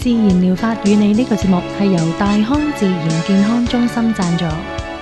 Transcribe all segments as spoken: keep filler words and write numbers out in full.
自然療法與你呢個節目係由大康自然健康中心贊助。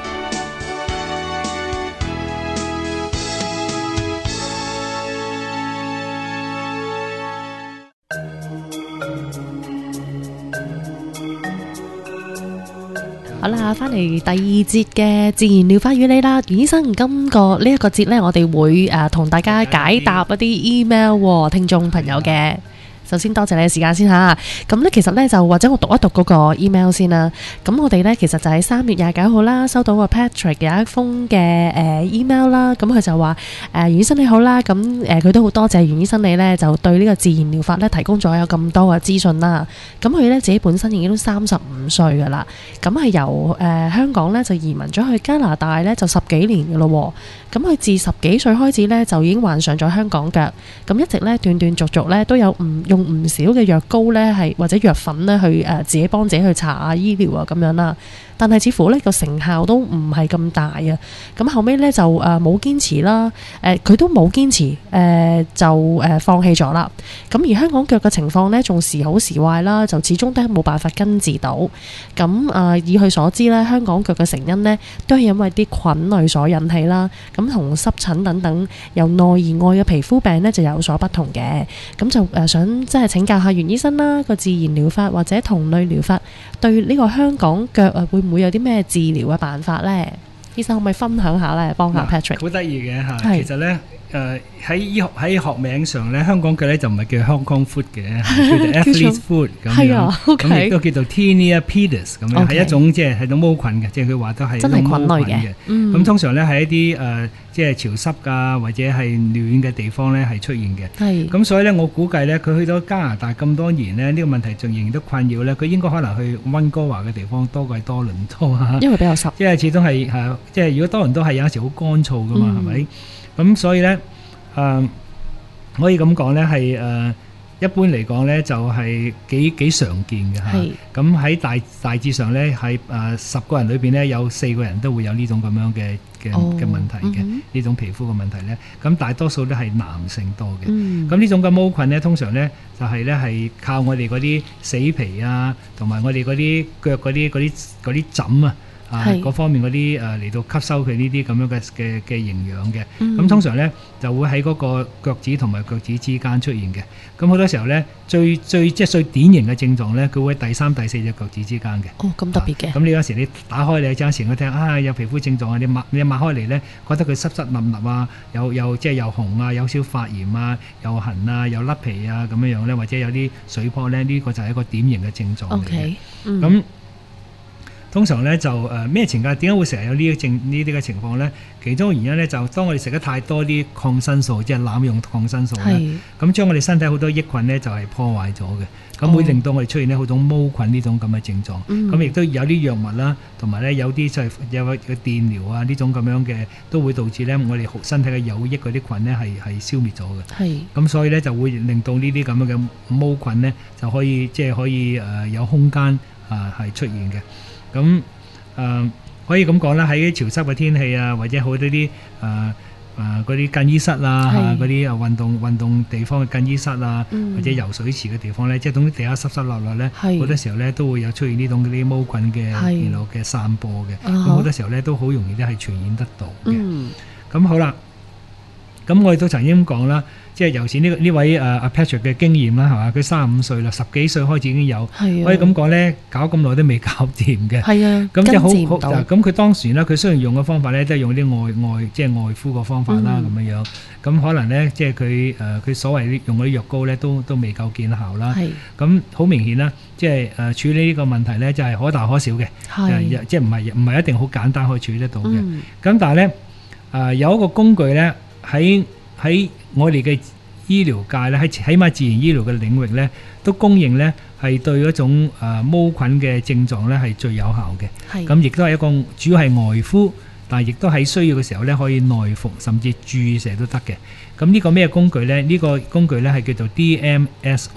好啦，翻嚟第二節嘅自然療法與你啦，袁醫生，今個呢一個節呢，我哋會誒同大家解答一啲 email 喎，聽眾朋友嘅。首先多謝你嘅時間先吓，咁咧其實咧就或者我讀一讀嗰個 email 先啦。咁我哋咧其實就喺三月廿九號啦，收到個 Patrick 有一封嘅誒 email 啦。咁佢就話誒袁醫生你好啦，咁誒佢都好多謝袁醫生你咧就對呢個自然療法咧提供咗有咁多嘅資訊啦。咁佢咧自己本身已經都三十五歲噶啦，咁係由誒香港咧就移民咗去加拿大咧就十幾年噶咯。咁佢自十幾歲開始咧就已經患上咗香港腳，咁一直咧斷斷續續咧都有唔用唔少嘅藥膏咧，係或者藥粉咧去誒自己幫自己去搽啊醫療啊咁樣啦。但係似乎咧個成效都唔係咁大啊。咁後尾咧就誒冇堅持啦，誒佢都冇堅持，誒就誒放棄咗啦。咁而香港腳嘅情況咧仲時好時壞啦，就始終都冇辦法根治到。咁啊以佢所知咧，香港腳嘅成因咧都係因為啲菌類所引起啦。咁同濕疹等等由內而外嘅皮膚病咧就有所不同嘅。咁就誒想即係請教下袁醫生啦，個自然療法或者同類療法對呢個香港腳啊會唔會有啲咩治療嘅辦法呢？醫生可唔可以分享下咧，幫下 Patrick？ 好得意嘅嚇，其實咧誒喺醫學喺學名上咧，香港腳咧就唔係叫香港 foot 嘅，叫做 athlete foot 咁樣，咁亦都叫做 Tinea pedis 咁樣，係一種即係係種毛菌嘅，即係佢話都係真係菌類嘅。咁通常咧喺一啲誒即係潮濕啊或者係暖嘅地方咧係出現嘅。係咁所以咧，我估計咧佢去到加拿大咁多年咧，呢個問題仲仍然都困擾咧，佢應該可能去溫哥華嘅地方多過係多倫多啊，因為比較濕。即係始終係係即係如果多倫多係有陣時好乾燥噶嘛，係咪？咁所以咧，誒、呃、可以咁講咧，係誒、呃、一般嚟講咧，就係、是、幾幾常見嘅嚇。咁喺大大致上咧，喺誒十個人裏邊咧，有四個人都會有呢種咁樣嘅嘅嘅問題嘅，呢、嗯、種皮膚嘅問題咧。咁大多數都係男性多嘅。咁呢、嗯、種嘅毛菌咧，通常咧就係咧係靠我哋嗰啲死皮啊，同埋我哋嗰啲腳嗰啲嗰啲嗰啲枕啊。啊，各方面嗰啲誒嚟到吸收佢呢啲咁樣嘅嘅嘅營養嘅，咁、嗯、通常咧就會喺嗰個腳趾同埋腳趾之間出現嘅。咁好多時候咧，最最即係最典型嘅症狀咧，佢會喺第三、第四隻腳趾之間嘅。哦，咁特別嘅。咁、啊、你有時你打開你有陣時我聽啊有皮膚症狀啊，你抹你抹開嚟咧，覺得佢濕濕立立啊，有有即係又紅啊，有少發炎啊，又痕啊，又甩皮啊咁樣樣咧，或者有啲水泡咧，呢、這個就係一個典型嘅症狀嚟嘅。OK， 嗯。咁通常咧就誒咩情況點解會成日有呢啲症呢啲嘅情況咧？其中嘅原因咧就當我哋食得太多啲抗生素，即係濫用抗生素咧，咁將我哋身體好多益菌咧就係破壞咗嘅，咁會令到我哋出現呢好多毛菌呢種咁嘅症狀。咁亦都有啲藥物啦，同埋咧有啲就係有個電療啊呢種咁樣嘅，都會導致咧我哋身體嘅有益嗰啲菌咧係係消滅咗嘅。係。咁所以咧就會令到呢啲咁樣嘅毛菌咧就可以即係可以誒有空間啊係出現嘅。咁誒、呃、可以咁講啦，喺潮濕嘅天氣啊，或者好多啲誒誒嗰啲更衣室啊，嗰啲誒運動運動地方嘅更衣室啊，嗯、或者游水池嘅地方咧，即係總之地下濕濕落落咧，好多時候咧都會有出現呢種嗰啲毛菌嘅然後嘅散播嘅，咁好多時候咧都好容易咧係傳染得到嘅。咁、嗯、好啦，咁我哋都曾經講啦。即係尤其呢個呢位誒阿 Patrick 嘅經驗啦，係嘛？佢三十五歲啦，十幾歲開始已經有，可以咁講咧，搞咁耐都未搞掂嘅。係啊，咁即係好好咁佢當時咧，佢雖然用嘅方法咧，都係用啲外外即係外敷嘅方法啦，咁、嗯、樣樣。咁可能咧，即係佢誒佢所謂用嗰啲藥膏咧，都都未夠見效啦。係。咁好明顯啦，即係誒、呃、處理呢個問題咧，就係、是、可大可小嘅。係。即係唔係唔係一定好簡單可以處理得到嘅。咁、嗯、但係咧誒有一個工具咧喺喺我哋嘅醫療界咧，喺起碼自然醫療嘅領域咧，都公認咧係對嗰種誒毛菌嘅症狀咧係最有效嘅。係咁，亦都係一個主要係外敷，但係亦都喺需要嘅時候咧可以內服，甚至注射都得嘅。咁呢個咩工具咧？呢個工具咧係叫做 D M S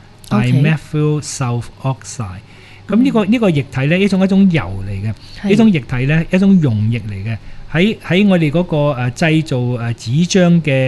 O，dimethyl sulfoxide。咁呢個呢個液體咧，一種一種油嚟嘅，呢種液體咧一種溶液嚟嘅。喺喺我哋嗰個誒製造誒紙張嘅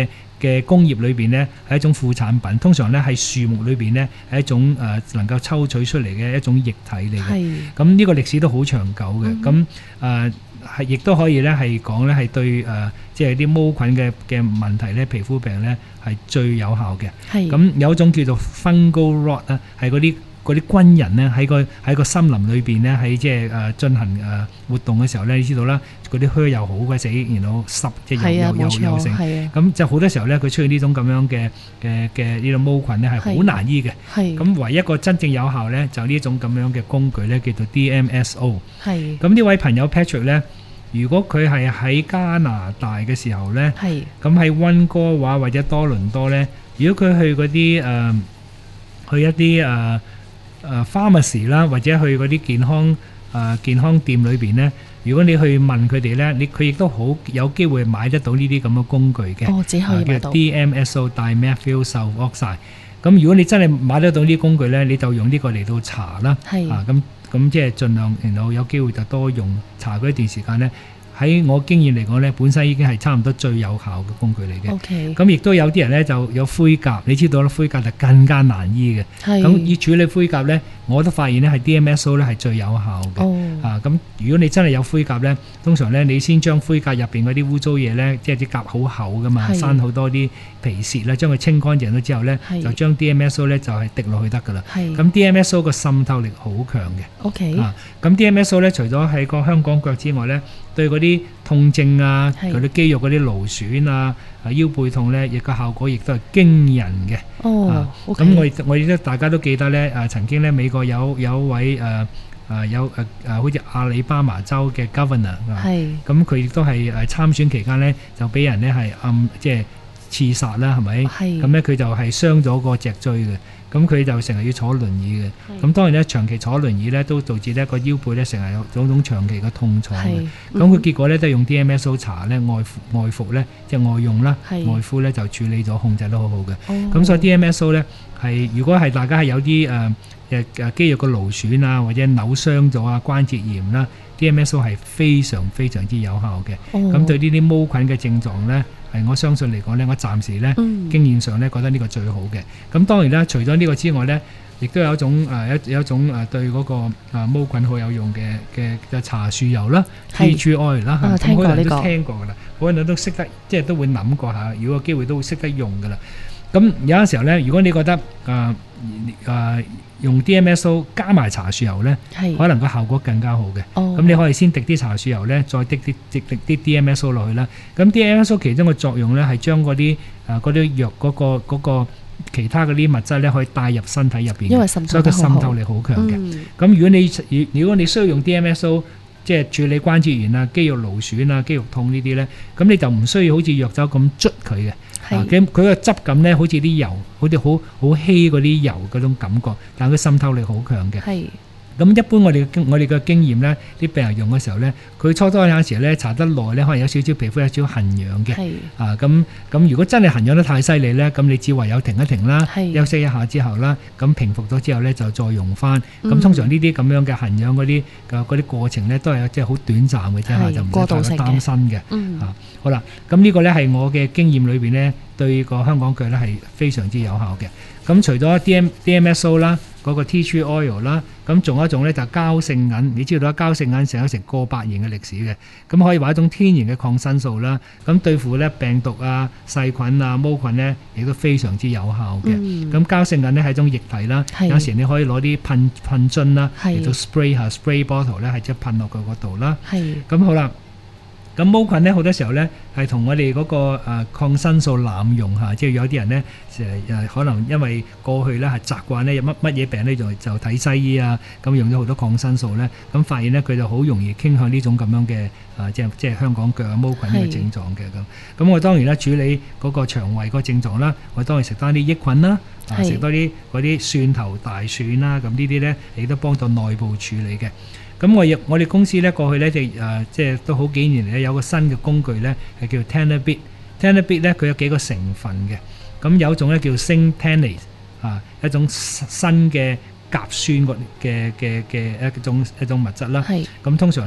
嘅工業裏邊咧係一種副產品，通常咧喺樹木裏邊咧係一種誒、呃、能夠抽取出嚟嘅一種液體嚟嘅。咁呢個歷史都好長久嘅。咁誒係亦都可以咧係講咧係對誒、呃、即係啲毛菌嘅嘅問題咧，皮膚病咧係最有效嘅。咁有一種叫做 fungal rot 啊，係嗰啲嗰啲軍人咧喺個喺個森林裏邊咧喺即係誒進行誒活動嘅時候咧，你知道啦，嗰啲靴又好鬼死，然後濕即係又又又又成，咁就好多時候咧佢出現呢種咁樣嘅嘅嘅呢種毛菌咧係好難醫嘅。咁唯一一個真正有效咧就呢種咁樣嘅工具咧叫做 D M S O。咁呢位朋友 Patrick 咧，如果佢係喺加拿大嘅時候咧，咁喺溫哥華或者多倫多咧，如果佢去嗰啲誒去一啲誒誒 pharmacy 啦，或者去嗰啲健康誒、呃、健康店裏邊咧，如果你去問佢哋咧，你佢亦都好有機會買得到呢啲咁嘅工具嘅。 哦，只可以買到。 叫 D M S O dimethyl sulfoxide。咁如果你真係買得到呢啲工具咧，你就用呢個嚟到搽啦。係。啊，咁咁即係盡量，然後有機會就多用搽嗰一段時間咧。喺我經驗嚟講咧，本身已經係差唔多最有效嘅工具嚟嘅。OK。咁亦都有啲人咧就有灰甲，你知道啦，灰甲就更加難醫嘅。係。咁要處理灰甲咧，我都發現咧係 D M S O 咧係最有效嘅。哦。啊，咁如果你真係有灰甲咧，通常咧你先將灰甲入邊嗰啲污糟嘢咧，即係啲甲好厚噶嘛，生好多啲皮屑啦，將佢清乾淨咗之後咧，就將 D M S O 咧就係滴落去得噶啦。係。咁 D M S O 個滲透力好強嘅。OK。啊，咁 D M S O 咧除咗喺個香港腳之外咧，對嗰啲痛症啊，嗰啲肌肉嗰啲勞損啊，腰背痛咧，亦個效果亦都係驚人嘅。哦，咁、啊 okay. 我我亦都大家都記得咧，誒、啊、曾經咧美國有有一位誒誒、啊、有誒誒、啊、好似阿里巴馬州嘅 governor 係，咁佢亦都係誒參選期間咧就俾人咧係暗即係刺殺啦，係咪？係。咁咧佢就係傷咗個脊椎嘅。咁佢就成日要坐輪椅嘅，咁當然咧長期坐輪椅咧都導致呢個腰背咧成日有種種長期嘅痛楚嘅。咁佢結果咧都用 D M S O 搽咧外外服咧即係外用啦，外敷咧就處理咗，控制得好好嘅。咁、哦、所以 D M S O 咧係如果係大家係有啲誒誒誒肌肉嘅勞損啊，或者扭傷咗啊，關節炎啦， D M S O 係非常非常之有效嘅。咁、哦、對呢啲毛菌嘅症狀咧，係我相信嚟講咧，我暫時咧、嗯、經驗上咧覺得呢個最好嘅。咁當然啦，除咗呢個之外咧，亦都有一種誒、呃、一有一種誒對嗰個啊毛菌好有用嘅嘅嘅茶樹油啦 ，Tea Tree Oil 啦，咁好多人都聽過噶啦，好多人都識得，即係都會諗過下，如果有機會都會識得用噶啦。咁有陣時候咧，如果你覺得誒誒、呃呃、用 D M S O 加埋茶樹油咧，可能個效果更加好嘅。咁、哦、你可以先滴啲茶樹油咧，再滴啲滴滴啲 D M S O 落去啦。咁 D M S O 其中嘅作用咧係將嗰啲誒嗰啲藥嗰、嗰個嗰、嗰個其他嗰啲物質咧可以帶入身體入邊，因為滲透得好好，所以佢滲透力好強嘅。咁、嗯、如果你如果你需要用 D M S O，即係處理關節炎啊、肌肉勞損啊、肌肉痛呢啲咧，咁你就唔需要好似藥酒咁捽佢嘅。佢佢個質感咧，好似啲油，好似好好稀嗰啲油嗰種感覺，但係佢滲透力好強嘅。係。咁一般我哋嘅我哋嘅經驗咧，啲病人用嘅時候咧，佢初初有時咧搽得耐咧，可能有少少皮膚有少少痕癢嘅。係。啊，咁咁如果真係痕癢得太犀利咧，咁你只唯有停一停啦，休息一下之後啦，咁平復咗之後咧就再用翻。咁、嗯、通常呢啲咁樣嘅痕癢嗰啲嘅嗰啲過程咧，都係即係好短暫嘅啫，就唔使太擔心嘅。嗯。啊，好啦，咁呢個咧係我嘅經驗裏邊咧，對個香港腳咧係非常之有效嘅。咁除咗 D M D M S O 啦，嗰個 Tea Tree Oil 啦，咁仲有一種咧就係膠性銀，你知道啦，膠性銀成有成過百年嘅歷史嘅，咁可以話一種天然嘅抗生素啦，咁對付咧病毒啊、細菌啊、毛菌咧，亦都非常之有效嘅。咁、嗯、膠性銀咧係一種液體啦，有時你可以攞啲噴噴樽啦嚟到 spray 下 spray bottle 咧，係即係噴落去嗰度啦。咁好啦。咁毛菌咧好多時候咧係同我哋嗰個誒抗生素濫用嚇，即係有啲人咧誒誒可能因為過去咧係習慣咧有乜乜嘢病咧就就睇西醫啊，咁用咗好多抗生素咧，咁發現咧佢就好容易傾向呢種咁樣嘅啊，即係即係香港腳毛菌呢個症狀嘅咁。咁我當然啦處理嗰個腸胃個症狀啦，我當然食翻啲益菌啦，啊食多啲嗰啲蒜頭大蒜啦，咁呢啲咧亦都幫到內部處理嘅。咁我亦我哋公司咧過去咧就誒即係都好幾年嚟咧有個新嘅工具咧係叫 Tannabit。Tannabit 咧佢有幾個成分嘅，咁有一種咧叫 Zinc Tannate 啊，一種新嘅甲酸嘅嘅嘅一種一種物質啦。係。咁通常咧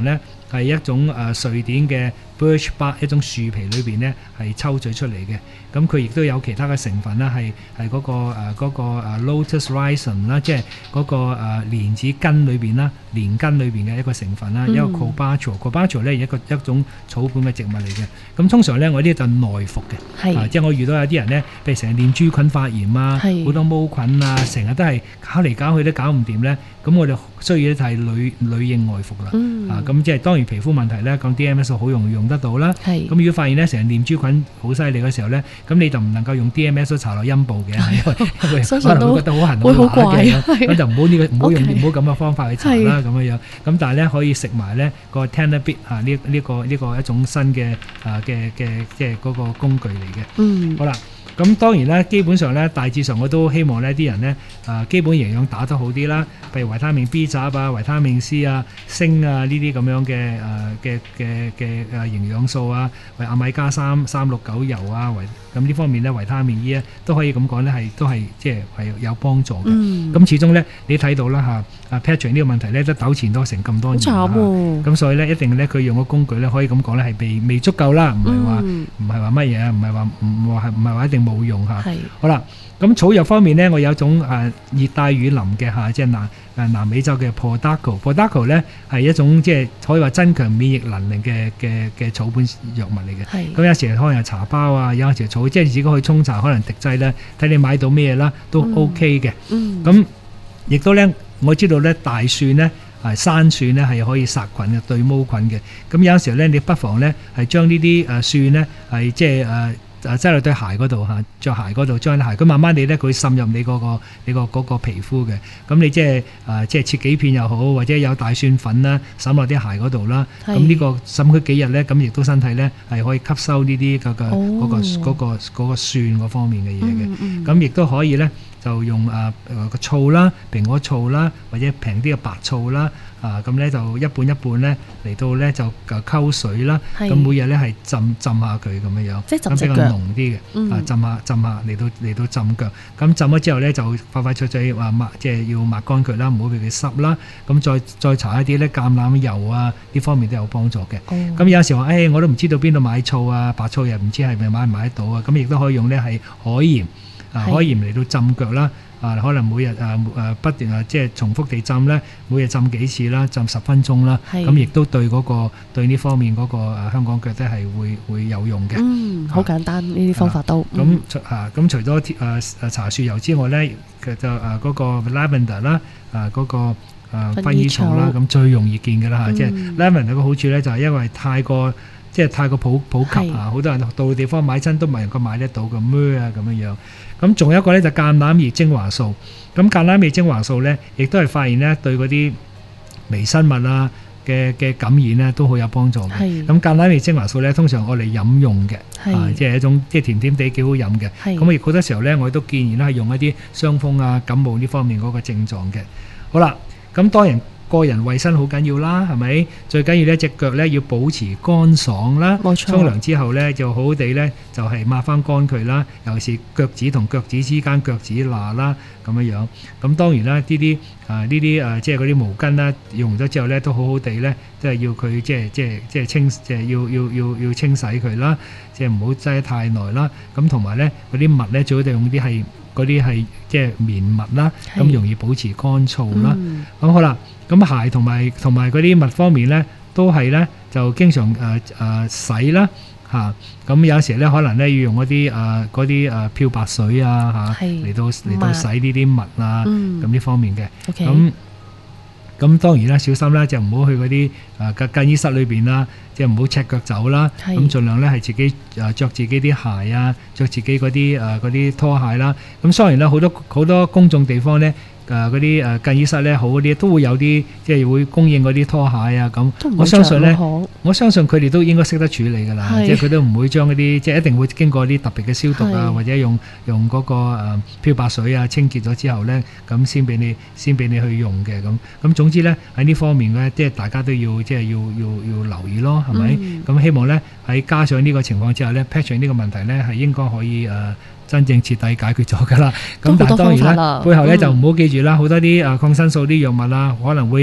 係一種誒、呃、瑞典嘅 birch bark 一種樹皮裏邊咧係抽取出嚟嘅。咁佢亦都有其他嘅成分啦，係係嗰個誒嗰個誒 lotus rhizome 啦，即係嗰個誒蓮子根裏邊啦，蓮根裏邊嘅一個成分啦，一個 cobacco，cobacco 咧係一個一種草本嘅植物嚟嘅。咁通常咧我呢就內服嘅，啊即係我遇到有啲人咧，譬如成日念珠菌發炎啊，好多毛菌啊，成日都係搞嚟搞去都搞唔掂咧，咁我哋需要咧就係女女應外服啦，嗯、啊咁即係當然皮膚問題咧，講 D M S 好容易用得到啦。咁如果發現咧成日念珠菌好犀利嘅時候咧，咁你就唔能夠用 D M S 搽落陰部嘅，因為可能會覺得好痕好乸嘅，咁就唔好呢個唔好用唔好咁嘅方法去搽啦咁樣樣。咁但係咧可以食埋咧個 Tannabit 啊呢呢個呢個一種新嘅啊嘅嘅即係嗰個工具嚟嘅。嗯，好啦。咁當然啦，基本上咧，大致上我都希望呢啲人咧，啊基本營養打得好啲啦，譬如維他命 B 雜啊、維他命 C 啊、鋅啊呢啲咁樣嘅誒嘅嘅嘅誒營養素啊，為阿米加三三六九油啊，維咁呢方面咧維他命 E 咧都可以咁講咧，係都係即係係有幫助嘅。咁、嗯、始終咧你睇到啦嚇，阿 Patrick 呢個問題咧都糾纏多成咁多年，好慘喎！咁所以咧一定咧佢用個工具咧可以咁講咧係未未足夠啦，唔係話唔係話乜嘢啊，唔係話唔話係唔係話一定冇用嚇。好啦，咁草藥方面咧，我有種誒熱帶雨林嘅嚇，即係南誒南美洲嘅 Podaco，Podaco 咧係一種即係可以話增強免疫能力嘅嘅嘅草本藥物嚟嘅。咁有時可能係茶包啊，有時草即係自己去沖茶，可能滴劑咧，睇你買到咩啦，都 OK 嘅。咁亦都咧，我知道咧大蒜咧。係山蒜咧係可以殺菌嘅，對毛菌嘅。咁有時候咧，你不妨咧係將呢啲誒蒜咧係即係誒誒擠落對鞋嗰度嚇，著鞋嗰度將啲鞋，佢慢慢地咧佢滲入你嗰個你個嗰個皮膚嘅。咁你即係誒即係切幾片又好，或者有大蒜粉啦，滲落啲鞋嗰度啦。咁呢個滲佢幾日咧，咁亦都身體咧係可以吸收呢啲嗰個嗰個嗰個嗰個蒜嗰方面嘅嘢嘅。咁亦都可以咧。就用誒誒個醋啦，蘋果醋啦，或者平啲嘅白醋啦，啊咁咧就一半一半咧嚟到咧就誒溝水啦，咁每日咧係浸浸下佢咁樣樣，咁比較濃啲嘅，嗯、啊浸下浸下嚟到嚟到浸腳，咁浸咗之後咧就快快脆脆話抹，即係要抹乾佢啦，唔好俾佢濕啦，咁再再搽一啲咧橄欖油啊，呢方面都有幫助嘅。咁、哦、有時話誒、哎、我都唔知道邊度買醋啊，白醋又唔知係咪買唔買得到啊，咁亦都可以用咧係海鹽。啊，海鹽嚟到浸腳啦，啊，可能每日啊誒不斷啊，即係重複地浸咧，每日浸幾次啦，浸十分鐘啦，咁亦都對嗰個對呢方面嗰個誒香港腳咧係會會有用嘅。嗯，好簡單呢啲方法都。咁啊，咁除咗誒誒茶樹油之外咧，其實就誒嗰個 lavender 啦，啊嗰個誒薰衣草啦，咁最容易見嘅啦嚇，即係 lavender 個好處咧就係因為太過。即係太過普普及啊！好多人到地方買親都唔係能夠買得到嘅咩啊咁樣樣。咁仲有一個咧就橄欖葉精華素。咁橄欖葉精華素咧，亦都係發現咧對嗰啲微生物啊嘅嘅感染咧都好有幫助嘅。咁橄欖葉精華素咧通常我嚟飲用嘅，啊即係一種即係甜甜地幾好飲嘅。咁我亦好多時候咧我亦都建議咧係用一啲傷風啊感冒呢方面嗰個症狀嘅。好啦，咁當然。個人衛生好緊要啦，係咪？最緊要呢隻腳咧要保持乾爽啦。冇錯。沖涼之後咧就好好地咧就係抹翻乾佢啦，尤其是腳趾同腳趾之間腳趾罅啦咁樣樣。咁當然啦，呢啲啊呢啲啊即係嗰啲毛巾啦，用咗之後咧都好好地咧，即係要佢即係即係即係清即係要要要要清洗佢啦，即係唔好擠得太耐啦。咁同埋咧嗰啲襪咧最好就用啲係嗰啲係即係棉襪啦，咁容易保持乾燥啦。咁、嗯、好啦。咁鞋同埋同埋嗰啲襪方面咧，都係咧就經常誒誒、呃、洗啦嚇。咁、啊、有時咧可能咧要用嗰啲誒嗰啲誒漂白水啊嚇嚟到嚟到洗呢啲襪啊，咁呢、嗯、方面嘅。咁、okay. 咁當然啦，小心啦，就唔好去嗰啲誒更更衣室裏邊啦，即係唔好赤腳走啦。咁盡量咧係自己誒著自己啲鞋啊，著自己嗰啲誒嗰啲拖鞋啦。咁當然啦，好多好多公眾地方咧。誒嗰啲誒更衣室咧好嗰啲都會有啲即係會供應嗰啲拖鞋啊咁，我相信咧，我相信佢哋都應該識得處理㗎啦，即係佢都唔會將嗰啲即係一定會經過啲特別嘅消毒啊，或者用用嗰個誒漂白水啊清潔咗之後咧，咁先俾你先俾你去用嘅咁。咁總之咧喺呢方面咧，即係大家都要即係要要要留意咯，係咪？咁希望咧喺加上呢個情況之下咧 Patrick 呢個問題咧係應該可以誒。真正徹底解決咗㗎啦，咁但係當然啦，背後咧就唔好記住啦，好多啲誒抗生素啲藥物啦，可能會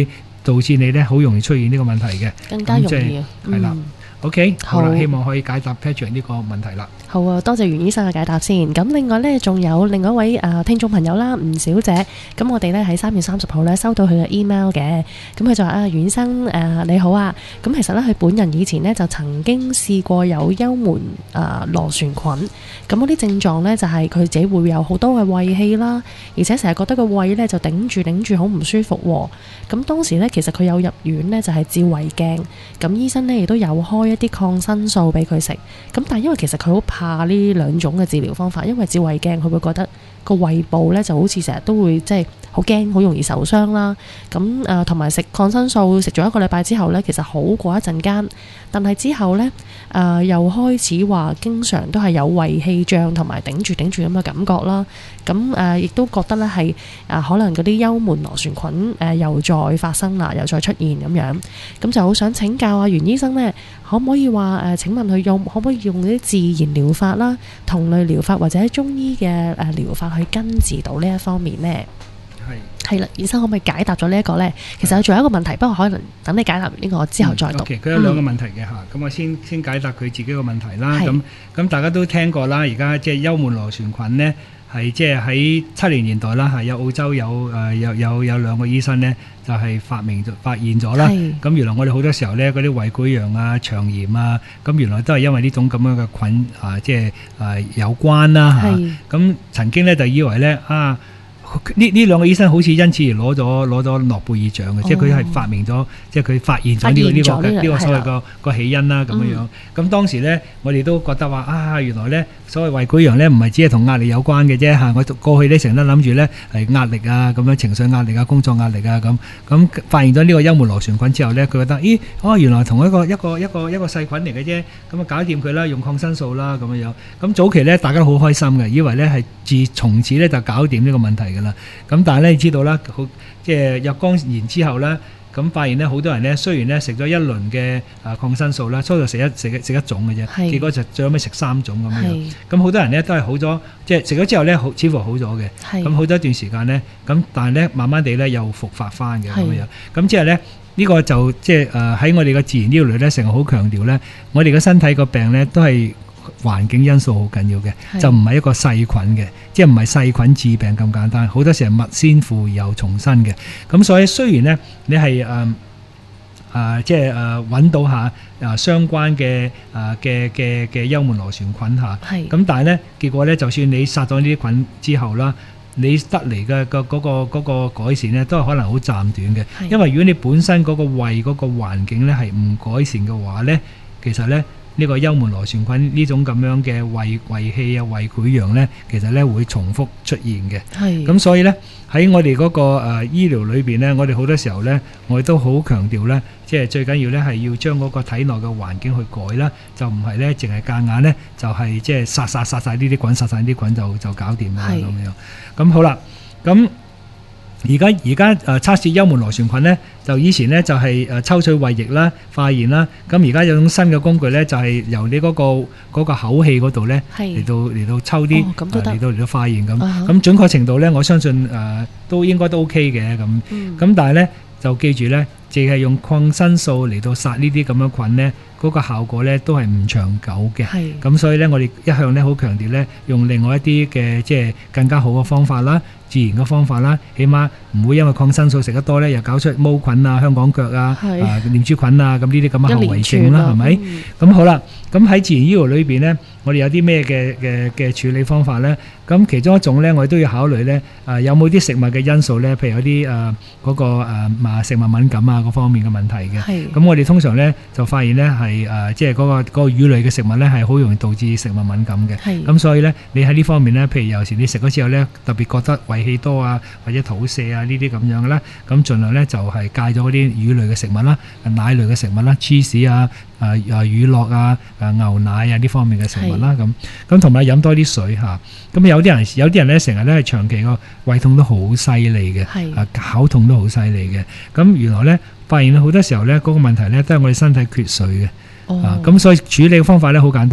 導致你咧好容易出現呢個問題嘅， 更加容易啊， 係啦。OK， 好啦，希望可以解答 Patrick 呢個問題啦。 好啊，多謝袁醫生嘅解答先。咁另外呢，仲有另外一位誒、呃、聽眾朋友啦，吳小姐。咁我哋呢喺三月三十號呢收到佢嘅 email 嘅。咁佢就話啊，袁醫生誒、呃、你好啊。咁其實呢，佢本人以前呢就曾經試過有幽門誒、呃、螺旋菌。咁嗰啲症狀呢，就係、是、佢自己會有好多嘅胃氣啦，而且成日覺得個胃呢就頂住頂住好唔舒服喎。咁當時呢，其實佢有入院呢，就係、是、照胃鏡。咁醫生呢，亦都有開一啲抗生素俾佢食。咁但係因為其實佢好怕呢兩種嘅治療方法，因為照胃鏡佢會覺得個胃部呢就好似成日都會即係好驚，好容易受傷啦。咁誒同埋食抗生素食咗一個禮拜之後呢，其實好過一陣間，但係之後呢，誒、呃、又開始話經常都係有胃氣脹同埋頂住頂住咁嘅感覺啦。咁誒亦都覺得呢係誒可能嗰啲幽門螺旋菌誒、呃、又再發生啦，又再出現咁樣。咁就好想請教阿袁醫生呢，可唔可以話誒、呃？請問佢用可唔可以用啲自然療法啦、同類療法或者中醫嘅誒療法去根治到呢一方面呢？係係啦，醫生可唔可以解答咗呢一個呢？其實我仲有一個問題，不過可能等你解答完呢個之後再讀。 佢、嗯 okay，有兩個問題嘅嚇，咁、嗯、我先先解答佢自己個問題啦。咁咁大家都聽過啦，而家即係幽門螺旋菌呢，係即係喺七零年代啦，係有澳洲有誒、呃、有有有兩個醫生呢，就係、是、發明咗發現咗啦。咁原來我哋好多時候呢，嗰啲胃潰瘍啊、腸炎啊，咁原來都係因為呢種咁樣嘅菌啊，即係誒有關啦嚇。咁、啊、曾經呢，就以為呢。啊。呢呢兩個醫生好似因此而攞咗攞咗諾貝爾獎嘅、哦，即係佢係發明咗，即係佢發現咗呢、呢個呢、呢個呢、呢個所謂個個起因啦咁樣樣。咁、嗯、當時咧，我哋都覺得話啊，原來咧所謂胃潰瘍咧唔係只係同壓力有關嘅啫嚇。我過去咧成日都諗住咧係壓力啊咁樣，情緒壓力啊、工作壓力啊咁。咁發現咗呢個幽門螺旋菌之後咧，佢覺得咦哦原來同一個一個一個一個細菌嚟嘅啫，咁啊搞掂佢啦，用抗生素啦咁樣樣。咁早期咧大家都好開心嘅，以為咧係自從此咧就搞掂呢個問題㗎啦。咁但係咧，你知道啦，好即係若干年之後咧，咁發現咧，好多人咧，雖然咧食咗一輪嘅啊抗生素啦，初度食一食食一種嘅啫，結果就最後尾食三種咁樣。咁好多人咧都係好咗，即係食咗之後咧，好似乎好咗嘅。咁好多一段時間咧，咁但係咧，慢慢地咧又復發翻嘅咁樣。咁即係咧，呢、呢個就即係誒喺我哋嘅自然醫療咧，成日好強調咧，我哋嘅身體個病咧都係環境因素好緊要嘅，就唔係一個細菌嘅，即係唔係細菌致病咁簡單。好多時係物先腐而又重生嘅。咁所以雖然呢，你係誒誒即係誒揾到下誒相關嘅誒嘅嘅嘅幽門螺旋菌嚇，咁但係呢結果呢，就算你殺咗呢啲菌之後啦，你得嚟嘅個嗰個嗰個改善呢，都係可能好暫短嘅。因為如果你本身嗰個胃嗰個環境呢係唔改善嘅話呢，其實呢。呢個幽門螺旋菌呢種咁樣嘅胃胃氣啊、胃潰瘍呢，其實呢會重複出現嘅。係咁，所以呢，喺我哋嗰個誒醫療裏邊呢，我哋好多時候呢，我哋都好強調呢，即係最緊要呢係要將嗰個體內嘅環境去改啦，就唔係呢淨係夾硬呢，就係即係殺殺殺曬呢啲菌，殺曬呢啲菌就就搞掂啦咁樣。咁好啦，咁。而家而家誒測試幽門螺旋菌呢，就以前呢就係誒抽取胃液啦、化驗啦，咁而家有種新嘅工具呢，就係由你嗰個嗰個口氣嗰度呢嚟到嚟到抽啲嚟到嚟到化驗咁，咁準確程度呢，我相信誒都應該都 OK 嘅咁，咁但係呢就記住呢，淨係用抗生素嚟到殺呢啲咁樣菌呢，嗰個效果呢都係唔長久嘅。咁所以呢，我哋一向呢好強調呢，用另外一啲嘅即係更加好嘅方法啦。自然嘅方法啦，起碼唔會因為抗生素食得多咧，又搞出毛菌啊、香港腳啊、啊念珠菌啊，咁呢啲咁嘅後遺症啦，係咪？咁、嗯、好啦，咁喺自然醫療裏邊咧，我哋有啲咩嘅嘅嘅處理方法咧？咁其中一種咧，我哋都要考慮咧，誒有冇啲食物嘅因素咧？譬如有啲誒嗰個誒食物敏感啊嗰方面嘅問題嘅。咁我哋通常咧就發現咧係誒即係嗰個嗰個魚類嘅食物咧係好容易導致食物敏感嘅。咁所以咧，你喺呢方面咧，譬如有時你食咗之後咧，特別覺得胃氣多啊，或者肚瀉啊呢啲咁樣嘅啦，咁盡量咧就係戒咗嗰啲魚類嘅食物啦、奶類嘅食物啦、cheese 啊、誒、啊、乳酪啊、誒牛奶啊呢方面嘅食物啦，咁咁同埋飲多啲水嚇。咁有啲人有啲人咧成日咧係長期個胃痛都好犀利嘅，啊絞痛都好犀利嘅。咁原來咧發現好多時候咧嗰個問題咧都係我哋身體缺水嘅。啊咁所以處理嘅方法咧好簡單，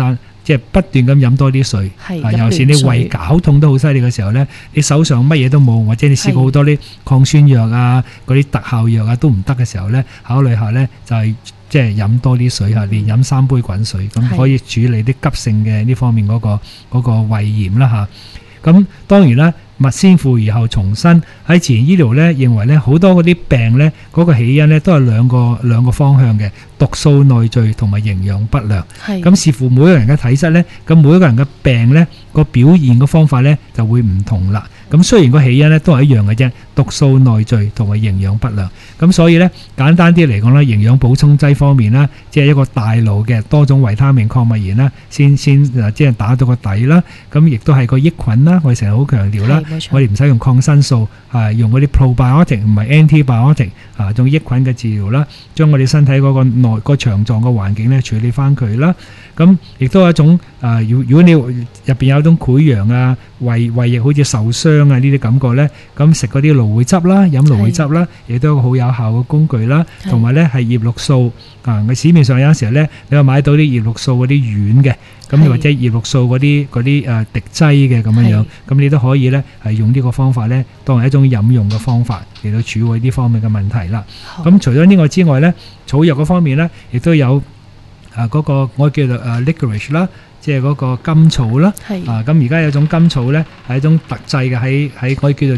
即係不斷咁飲多啲水。啊，尤其是你胃絞痛都好犀利嘅時候咧，你手上乜嘢都冇，或者你試過好多啲抗酸藥啊、嗰啲特效藥啊都唔得嘅時候咧，考慮下咧就係、是。即係飲多啲水嚇，連飲三杯滾水，咁可以處理啲急性嘅呢方面嗰、嗰個嗰、嗰個胃炎啦嚇。咁當然啦，勿先負而後從身，喺自然醫療咧認為咧好多嗰啲病咧嗰、嗰個起因咧都係兩個兩個方向嘅，毒素內聚同埋營養不良。咁視乎每一個人嘅體質咧，咁每一個人嘅病咧個表現嘅方法咧就會唔同啦。咁雖然個起因咧都係一樣嘅啫，毒素內聚同埋營養不良。咁所以咧簡單啲嚟講咧，營養補充劑方面啦，即係一個大爐嘅多種維他命、礦物鹽啦，先先即係打到個底啦。咁亦都係個益菌啦，我哋成日好強調啦，我哋唔使用抗生素，係用嗰啲 probiotic 唔係 antibiotic 啊，用益菌嘅治療啦，將我哋身體嗰個內個腸臟嘅環境咧處理翻佢啦。咁亦都有一種啊，如如果你入邊有一種潰瘍啊、胃胃液好似受傷啊呢啲感覺咧，咁食嗰啲蘆薈汁啦、飲蘆薈汁啦，亦都係一個好有效嘅工具啦。同埋咧係葉綠素啊，市面上有陣時咧，你話買到啲葉綠素嗰啲丸嘅，咁或者葉綠素嗰啲嗰啲誒滴劑嘅咁樣樣，咁你都可以咧係用呢個方法咧，當係一種飲用嘅方法嚟到處理呢方面嘅問題啦。咁除咗呢個之外咧，草藥嗰方面咧，亦都有。啊，嗰、那個我叫做誒 licorice 啦，即係嗰個甘草啦。啊，咁而家有種甘草咧，係一種特製嘅，喺喺可以叫做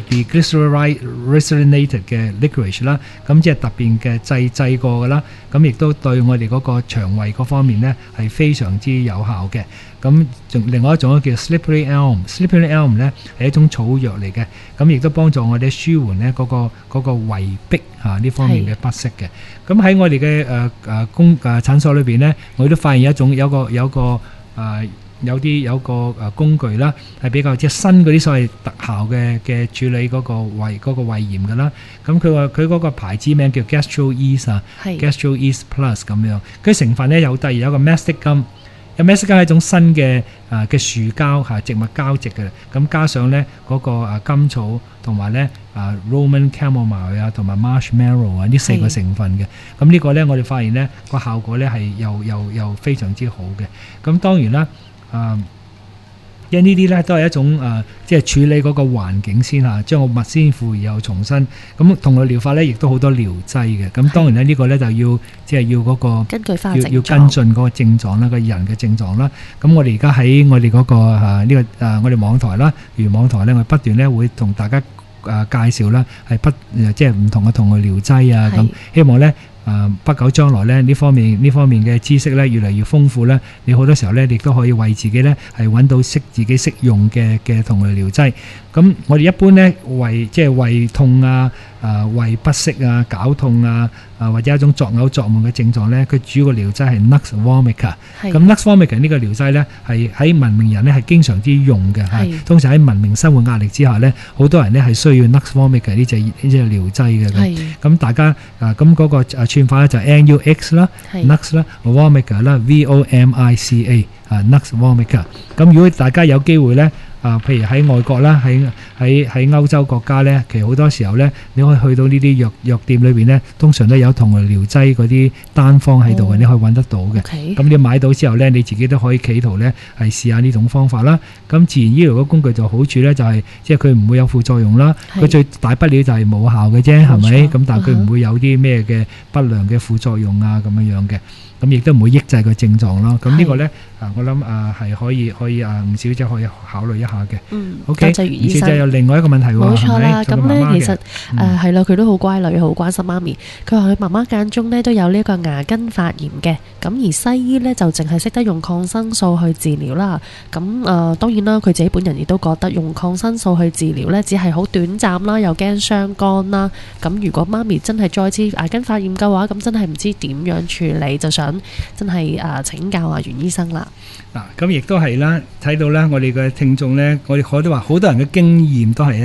deglycerinated 嘅 licorice 啦。咁即係特別嘅製製過嘅啦。咁亦都對我哋嗰個腸胃嗰方面咧係非常之有效嘅。咁仲另外一種叫 slippery elm，slippery elm 咧係一種草藥嚟嘅。咁亦都幫助我哋舒緩咧嗰個嗰個胃壁啊呢方面嘅不適嘅。咁喺我哋嘅誒誒公誒診所裏邊咧，我都發現一種有個有個誒、呃、有啲有個誒工具啦，係比較即係新嗰啲所謂特效嘅嘅處理嗰個胃嗰個胃炎嘅啦。咁佢話佢嗰個牌子名叫 GastroEase 啊 ，GastroEase Plus 咁樣。佢成分咧有第二有個 mastic gum。有 mastic gum 係一種新嘅誒嘅樹膠嚇植物膠質嘅，咁加上咧嗰個誒甘草同埋咧誒 Roman chamomile 啊同埋 marshmallow 啊呢四個成分嘅，咁呢個咧我哋發現咧個效果咧係又又又非常之好嘅。咁當然啦，誒。因為呢啲咧都係一種誒、呃，即係處理嗰個環境先嚇，將個物先腐而後重生。咁同類療法咧，亦都好多療劑嘅。咁當然咧，呢、這個咧就要即係要嗰、那個根據化要要跟進嗰個症狀啦，個人嘅症狀啦。咁我哋而家喺我哋嗰、那個呢、啊這個誒、啊、我哋網台啦，如網台咧，我不斷咧會同大家誒、啊、介紹啦，係不即係唔同嘅同類療劑啊。咁希望咧。誒、呃、不久將來咧，呢方面呢方面嘅知識咧越嚟越豐富咧，你好多時候咧，亦都可以為自己咧係揾到適自己適用嘅嘅同類療劑。咁我哋一般咧胃即係胃痛啊、誒、呃、胃不適啊、絞痛啊、啊或者一種作嘔作悶嘅症狀咧，佢主要嘅療劑係 Nux vomica。咁 Nux vomica 呢個療劑咧係喺文明人咧係經常之用嘅嚇。通常喺文明生活壓力之下咧，好多人咧係需要 Nux vomica 呢隻呢隻療劑嘅。咁大家啊咁嗰個誒串法咧就 N U X 啦 ，Nux 啦 ，vomica 啦 ，V O M I C A 啊 ，Nux vomica。咁如果大家有機會咧。啊，譬如喺外國啦，喺喺喺歐洲國家咧，其實好多時候咧，你可以去到呢啲藥藥店裏邊咧，通常都有同類療劑嗰啲單方喺度嘅，你可以揾得到嘅。咁、okay. 你買到之後咧，你自己都可以企圖咧係試下呢種方法啦。咁自然醫療嘅工具就好處咧，就係即係佢唔會有副作用啦。佢最大不了就係冇效嘅啫，係咪？咁但係佢唔會有啲咩嘅不良嘅副作用啊咁樣樣嘅。咁亦都唔會抑制個症狀咯。咁呢個咧啊，我諗啊係可以可以啊，吳小姐可以考慮一下嘅。嗯，OK。吳小姐有另外一個問題喎， 冇錯啦。咁咧其實誒係啦，佢都好乖女，好關心媽咪。佢話佢媽媽間中咧都有呢一個牙根發炎嘅。咁而西醫咧就淨係識得用抗生素去治療啦。咁誒、呃、當然啦，佢自己本人亦都覺得用抗生素去治療咧，只係好短暫啦，又驚傷肝啦。咁如果媽咪真係再次牙根發炎嘅話，咁真係唔知點樣處理，就想真係誒、呃、請教下袁醫生啦。 嗱，咁亦都係啦，睇到咧，我哋嘅聽眾咧，我哋可都話好多人嘅經驗都係咧，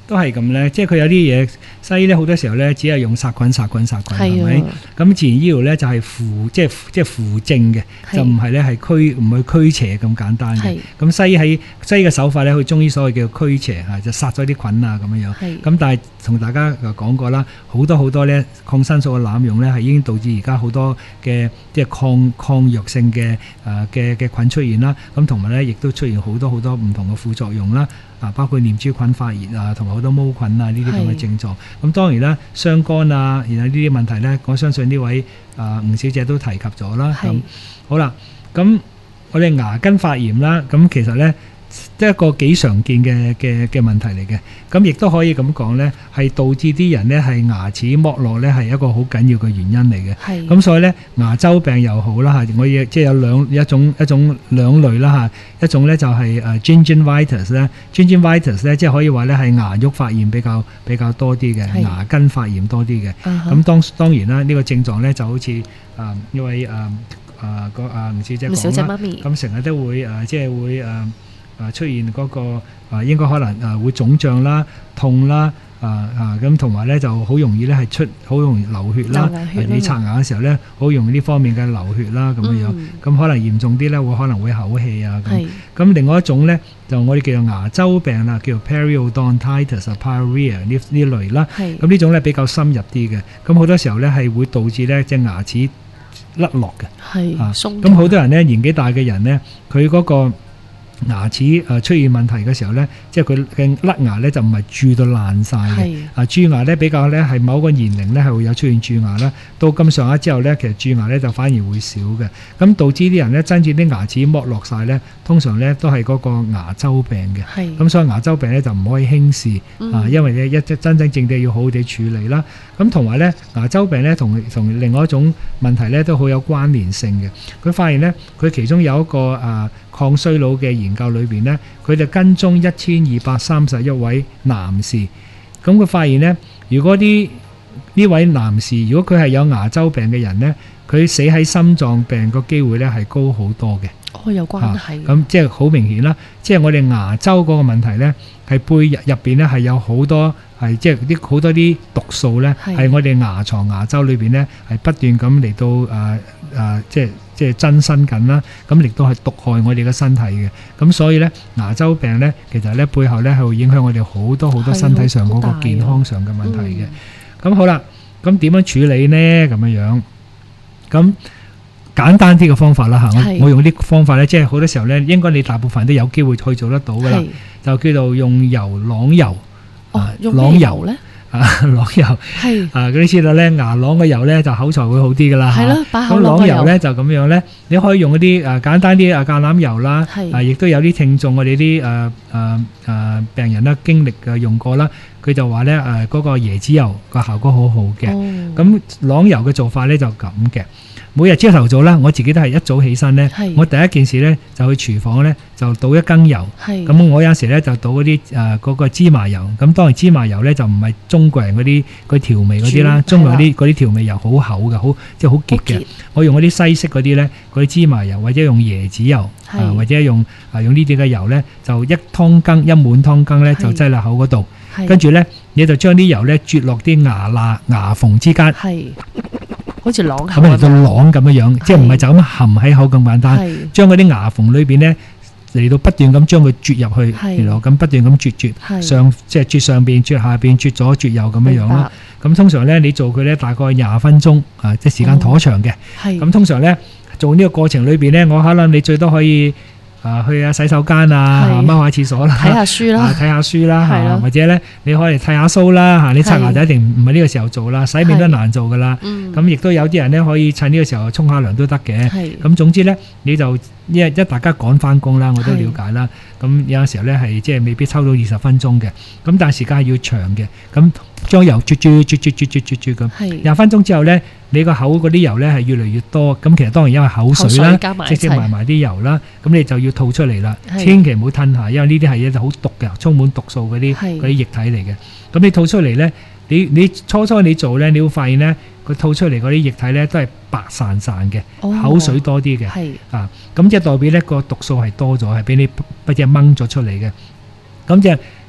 都係咁咧，即係佢有啲嘢西醫咧好多時候咧只係用殺菌殺菌殺菌係咪？咁自然醫療咧就係扶即係即係扶正嘅，就唔係咧係驅唔去驅邪咁簡單嘅。咁西醫喺西醫嘅手法咧，佢中醫所謂叫驅邪嚇，就殺咗啲菌啊咁樣樣。咁但係同大家講過啦，好多好多咧抗生素嘅濫用咧係已經導致而家好多嘅即係抗抗藥性嘅誒嘅嘅菌出現啦。咁同埋咧亦都出現好多好多唔同嘅副作用啦。啊，包括念珠菌發熱啊，同埋好多毛菌啊呢啲咁嘅症狀。咁當然啦，傷肝啊，然後呢啲問題咧，我相信呢位啊吳小姐都提及咗啦。咁好啦，咁我哋牙根發炎啦，咁其實咧，即係一個幾常見嘅嘅嘅問題嚟嘅，咁亦都可以咁講呢，係導致啲人呢係牙齒剝落呢係一個好緊要嘅原因嚟嘅。咁所以呢，牙周病又好啦嚇，我亦即係有兩一種一種兩類啦嚇，一種呢就係誒 gingivitis 咧 ，gingivitis 咧即係可以話呢係牙肉發炎比較比較多啲嘅，牙根發炎多啲嘅。咁當當然啦，呢、這個症狀呢就好似誒呢位誒誒個啊吳小姐講啦，咁成日都會誒、呃、即係會誒。呃啊出現嗰個啊應該可能啊會腫脹啦、痛啦啊啊咁，同埋咧就好容易咧係出好容易流血啦。你刷牙嘅時候咧，好容易呢方面嘅流血啦咁樣樣。咁可能嚴重啲咧，會可能會口氣啊咁。咁另外一種咧，就我哋叫做牙周病啦，叫做 periodontitis 啊 pyorrhea 呢呢類啦。咁呢種咧比較深入啲嘅。咁好多時候咧係會導致咧隻牙齒甩落嘅。係啊，咁好多人咧年紀大嘅人咧，佢嗰個牙齒誒出現問題嘅時候咧，即係佢嘅甩牙咧就唔係蛀到爛晒嘅。啊蛀牙咧比較咧係某個年齡咧係會有出現蛀牙啦。到咁上下之後咧，其實蛀牙咧就反而會少嘅。咁導致啲人咧真正啲牙齒剝落晒咧，通常咧都係嗰個牙周病嘅。咁所以牙周病咧就唔可以輕視、嗯、啊，因為咧一真真正正地要好好地處理啦。咁同埋咧牙周病咧同同另外一種問題咧都好有關聯性嘅。佢發現咧佢其中有一個啊抗衰老嘅研究裏邊呢，佢就跟蹤一千二百三十一位男士，咁佢發現呢，如果啲呢位男士如果佢係有牙周病嘅人呢，佢死喺心臟病個機會呢係高好多嘅。哦，有關係。咁、啊、即係好明顯啦，即係我哋牙周嗰個問題呢，係背入入邊呢係有好多係即係啲好多啲毒素呢，係我哋牙床牙周裏邊呢係不斷咁嚟到誒誒、呃呃、即係。即係增生緊啦，咁亦都係毒害我哋嘅身體嘅。咁所以咧，牙周病咧，其實咧背後咧係會影響我哋好多好多身體上嗰個健康上嘅問題嘅。咁、嗯、好啦，咁點樣處理呢？咁樣樣，咁簡單啲嘅方法啦嚇，我我用啲方法咧，即係好多時候咧，應該你大部分都有機會去做得到噶啦，就叫做用油朗油。哦，用咩油咧？啊，朗油係啊，嗰啲知道咧，牙朗嘅油咧就口才會好啲噶啦。係咯，把口朗嘅油。咁朗油咧就咁樣咧，你可以用嗰啲誒簡單啲啊橄欖油啦，啊亦都有啲聽眾我哋啲誒誒誒病人啦經歷嘅用過啦，佢就話咧誒嗰個椰子油個效果好好嘅。咁朗油嘅做法咧就咁嘅。每日朝頭早啦，我自己都係一早起身咧，我第一件事咧就去廚房咧就倒一羹油，咁我有時咧就倒嗰啲誒嗰個芝麻油，咁當然芝麻油咧就唔係中國人嗰啲嗰調味嗰啲啦，中國嗰啲嗰啲調味油好厚嘅，好即係好結嘅，我用嗰啲西式嗰啲咧嗰啲芝麻油或者用椰子油啊或者用啊用呢啲嘅油咧，就一湯羹一滿湯羹咧就擠落口嗰度，跟住咧你就將啲油咧啜落啲牙罅牙縫之間。好似啷口咁嚟到啷咁樣樣，即係唔係就咁含喺口咁簡單，將嗰啲牙縫裏邊咧嚟到不斷咁將佢啜入去，然後咁不斷咁啜啜上，即係啜上邊、啜下邊、啜左、啜右咁樣樣啦。咁通常咧，你做佢咧大概廿分鐘啊，即係時間頗長嘅。咁通常咧做呢個過程裏邊咧，我可能你最多可以。啊，去下洗手間啊，踎下廁所啦，睇下書啦，睇下書啦，嚇，或者咧你可以剃下鬚啦，嚇，你刷牙就一定唔係呢個時候做啦，洗面都難做噶啦。咁亦都有啲人咧可以趁呢個時候沖下涼都得嘅。咁總之咧，你就一一大家趕翻工啦，我都了解啦。咁有陣時候咧係即係未必抽到二十分鐘嘅，咁但係時間係要長嘅。咁將油啜啜啜啜啜啜啜啜咁，廿分鐘之後咧，你個口嗰啲油咧係越嚟越多。咁其實當然因為口水啦，直接埋埋啲油啦，咁你就要吐出嚟啦。千祈唔好吞下，因為呢啲係一好毒嘅，充滿毒素嗰啲嗰啲液體嚟嘅。咁你吐出嚟咧，你你初初你做咧，你會發現咧，佢吐出嚟嗰啲液體咧都係白散散嘅，口水多啲嘅。啊，咁即係代表咧個毒素係多咗，係俾你不只掹咗出嚟嘅。咁即係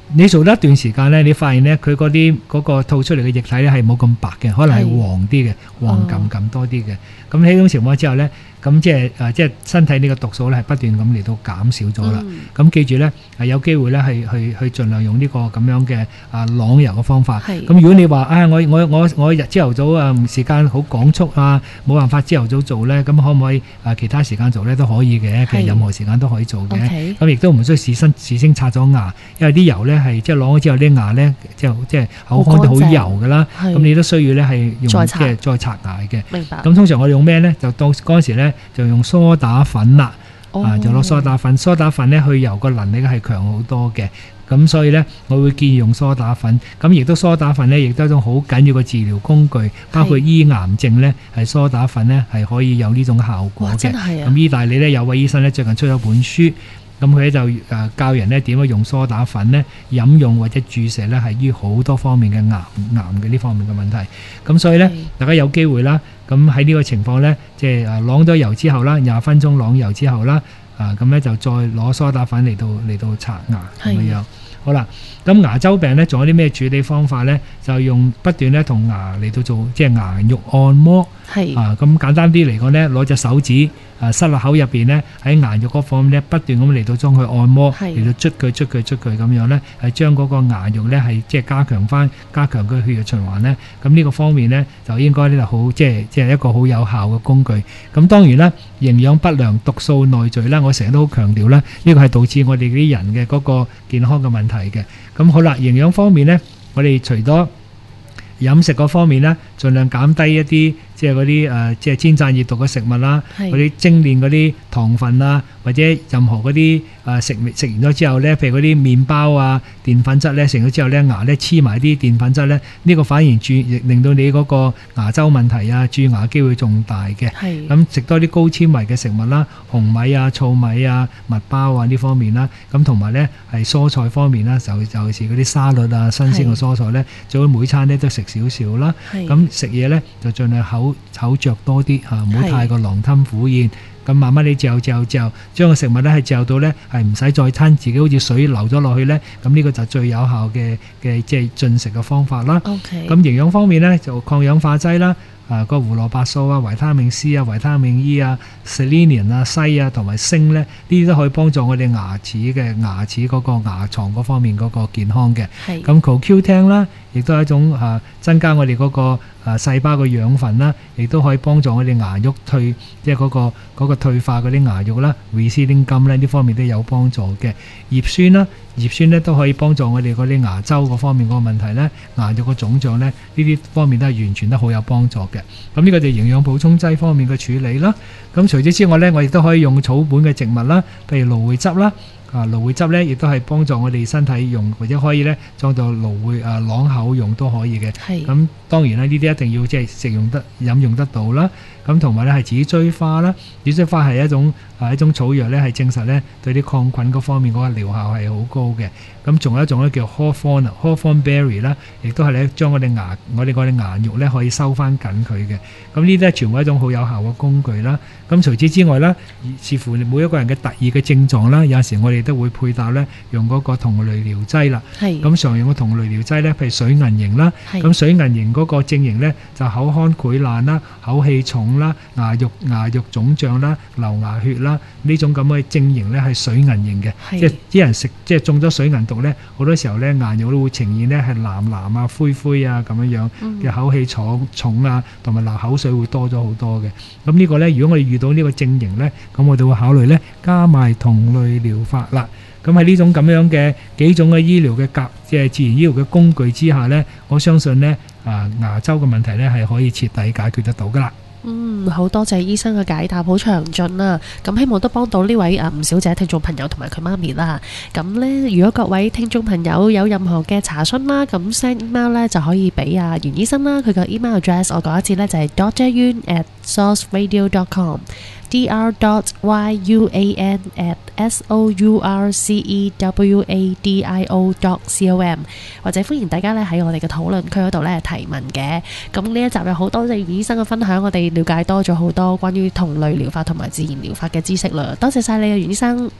你做得一段時間咧，你發現咧佢嗰啲嗰個吐出嚟嘅液體咧係冇咁白嘅，可能係黃啲嘅，黃咁咁多啲嘅。咁喺呢種情況之後咧，咁即係誒即係身體呢個毒素咧係不斷咁嚟到減少咗啦。咁、嗯、記住咧係有機會咧係去去盡量用呢個咁樣嘅啊朗油嘅方法。咁如果你話啊我我我我日朝頭早啊時間好趕促啊，冇辦法朝頭早做咧，咁可唔可以啊其他時間做咧都可以嘅，其實任何時間都可以做嘅。咁亦都唔需要事先事先刷咗牙，因為啲油咧係即係攞咗之後啲牙咧即係即係口腔都好油噶啦。咁你都需要咧係用即係再刷牙嘅。明白。咁通常我哋用咩咧？就到嗰陣時咧就用梳打粉啦。哦、啊，就攞梳打粉，梳打粉咧去油個能力係強好多嘅，咁所以咧我會建議用梳打粉，咁亦都梳打粉咧亦都係一種好緊要嘅治療工具，包括醫癌症咧係梳打粉咧係可以有呢種效果嘅。真係啊！咁意大利咧有位醫生咧最近出咗本書，咁佢咧就誒教人咧點樣用梳打粉咧飲用或者注射咧係於好多方面嘅癌癌嘅呢方面嘅問題，咁所以咧大家有機會啦。咁喺呢個情況呢，即係誒啷咗油之後啦，廿分鐘啷油之後啦，啊咁呢就再攞梳打粉嚟到嚟到刷牙咁樣。好啦，咁牙周病呢，仲有啲咩處理方法呢？就用不斷咧同牙嚟到做即係牙肉按摩。係啊，咁簡單啲嚟講呢，攞隻手指啊塞落口入邊呢，喺牙肉嗰方面呢，不斷咁嚟到將佢按摩，嚟到捽佢捽佢捽佢咁樣呢，係將嗰個牙肉呢係即係加強翻，加強佢血液循環呢。咁呢個方面呢，就應該呢就好即係即係一個好有效嘅工具。咁當然啦，營養不良、毒素內聚啦，我成日都好強調啦，呢個係導致我哋啲人嘅嗰個健康嘅問題嘅。咁好啦，營養方面呢，我哋除咗飲食嗰方面呢，盡量減低一啲即係嗰啲誒即係煎炸熱毒嘅食物啦，嗰啲精煉嗰啲糖分啊，或者任何嗰啲誒食食完咗之後呢，譬如嗰啲麵包啊、澱粉質呢，食咗之後呢，牙呢黐埋啲澱粉質呢，呢、呢個反而注令到你嗰個牙周問題啊、蛀牙機會仲大嘅。咁食多啲高纖維嘅食物啦，紅米啊、糙米啊、麥包啊呢方面啦，咁同埋呢係蔬菜方面啦，就尤其是嗰啲沙律啊、新鮮嘅蔬菜呢，最好每餐呢都食少少啦。咁食嘢呢，就盡量口口嚼多啲嚇，唔好太過狼吞虎咽。咁慢慢你嚼嚼嚼，將個食物咧係嚼到咧係唔使再吞，自己好似水流咗落去咧。咁呢個就最有效嘅嘅即係進食嘅方法啦。OK。咁營養方面咧就抗氧化劑啦。啊，個胡蘿蔔素啊、維他命 C 啊、維他命 E 啊、selenium 啊、硒啊同埋鋅咧，呢啲都可以幫助我哋牙齒嘅牙齒嗰個牙床嗰方面嗰個健康嘅。係。咁 Co Q 聽啦，亦都係一種啊增加我哋嗰個啊細胞嘅養分啦，亦都可以幫助我哋牙肉退，即係嗰個嗰個退化嗰啲牙肉啦 ，receding gum 咧呢方面都有幫助嘅。葉酸啦，葉酸咧都可以幫助我哋嗰啲牙周嗰方面嗰個問題咧，牙肉個腫脹咧呢啲方面都係完全都好有幫助嘅。咁呢個就營養補充劑方面嘅處理啦。咁除此之外呢，我亦都可以用草本嘅植物啦，譬如蘆薈汁啦。啊，蘆薈汁呢亦都係幫助我哋身體用，或者可以呢裝到蘆薈啊啷口用都可以嘅。係。咁當然啦，呢啲一定要即係食用得飲用得到啦。咁同埋呢係紫錐花啦，紫錐花係一種係一種草藥呢，係證實呢對啲抗菌嗰方面嗰個療效係好高嘅。咁仲有一種咧叫 Hawthorn Hawthorn berry 啦，亦都係咧將我哋牙我哋嗰啲牙肉咧可以收翻緊佢嘅。咁呢啲咧全部係一種好有效嘅工具啦。咁除此之外啦，視乎每一個人嘅特異嘅症狀啦，有陣時我哋都會配搭咧用嗰個同類療劑啦。係。咁常用嘅同類療劑咧，譬如水銀型啦。係。咁水銀型嗰個症型咧就口腔潰爛啦、口氣重啦、牙肉牙肉腫脹啦、流牙血啦，呢種咁嘅症型咧係水銀型嘅。係。即係啲人食即係中咗水銀毒咧，好多時候咧牙肉都會呈現咧係藍藍啊、灰灰啊咁樣樣嘅口氣重重啊，同埋流口水會多咗好多嘅。咁呢個咧，如果我哋遇到呢個症型咧，咁我哋會考慮咧加埋同類療法啦。咁喺呢種咁樣嘅幾種嘅醫療嘅夾即係自然醫療嘅工具之下咧，我相信咧啊牙周嘅問題咧係可以徹底解決得到噶啦。 嗯，好多謝醫生嘅解答，好詳盡啦。咁希望都幫到呢位啊吳小姐聽眾朋友同埋佢媽咪啦。咁呢，如果各位聽眾朋友有任何嘅查詢啦，咁 send email 呢就可以俾啊袁醫生啦。佢個 email address 我講一次呢，就係 doctor yuen at source radio dot com d r dot y u a n at s o u r c e w a d i o dot com， 或者歡迎大家咧喺我哋嘅討論區嗰度咧提問嘅。咁呢一集有好多謝袁醫生嘅分享，我哋了解多咗好多關於同類療法同埋自然療法嘅知識啦。多謝晒你啊，袁醫生。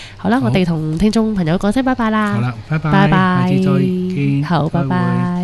好啦， 好我哋同聽眾朋友講聲拜拜啦。 好啦，拜拜， 拜拜， 下次再見， 好，拜再會。 拜。